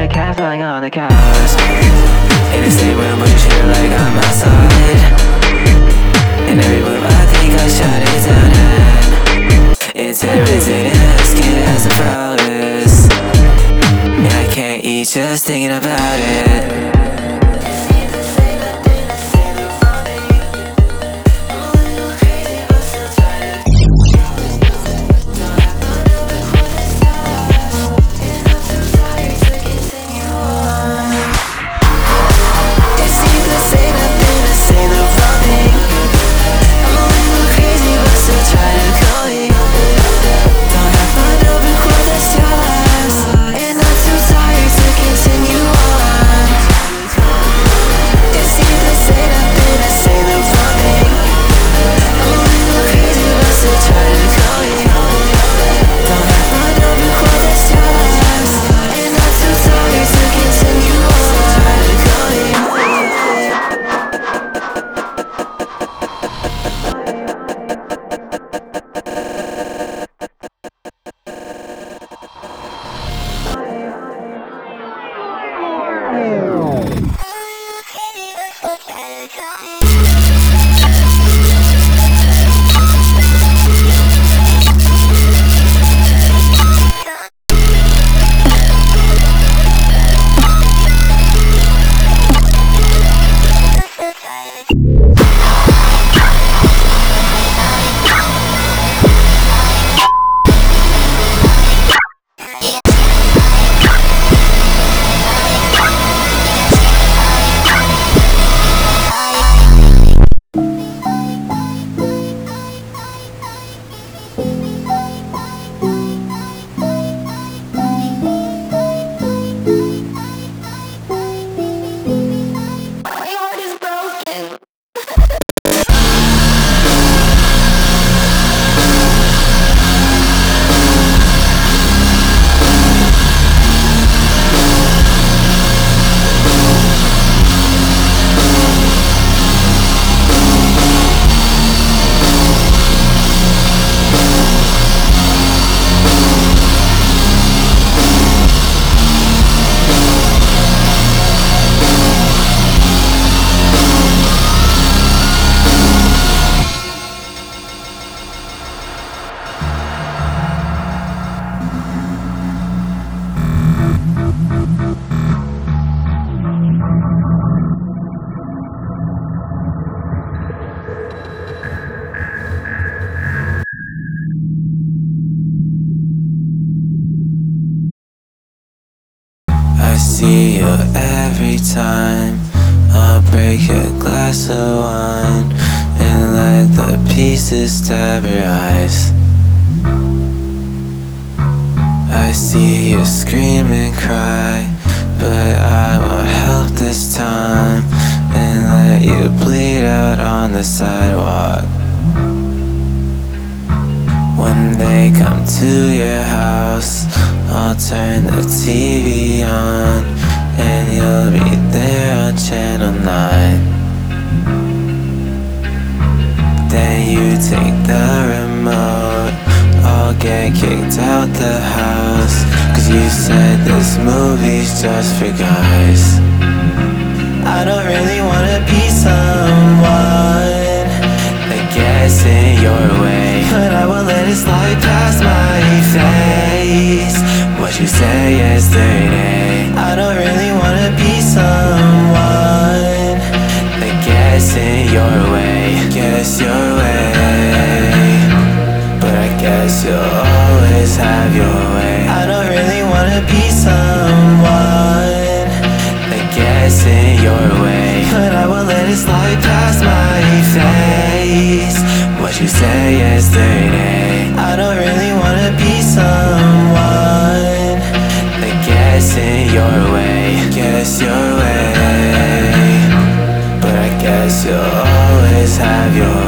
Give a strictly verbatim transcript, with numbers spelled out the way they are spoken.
a cat flying on the couch. In the same room but you treat it like I'm outside. In every move I think I shut it down and it's irritating the skin as a prowess. And I can't eat just thinking about it. I see you every time. I'll break a glass of wine and let the pieces stab your eyes. I see you scream and cry, but I won't help this time and let you bleed out on the sidewalk. When they come to your house, I'll turn the T V on and you'll be there on channel nine. Then you take the remote, I'll get kicked out the house, cause you said this movie's just for guys. I don't really wanna be someone that gets in your way, but I will let it slide past my face. What you said yesterday, I don't really wanna be someone that gets in your way, gets your way, but I guess you'll always have your way. I don't really wanna be someone that gets in your way, but I will let it slide past my face. What you said yesterday, I don't really wanna be someone that gets in your way, gets your way, but I guess you'll always have your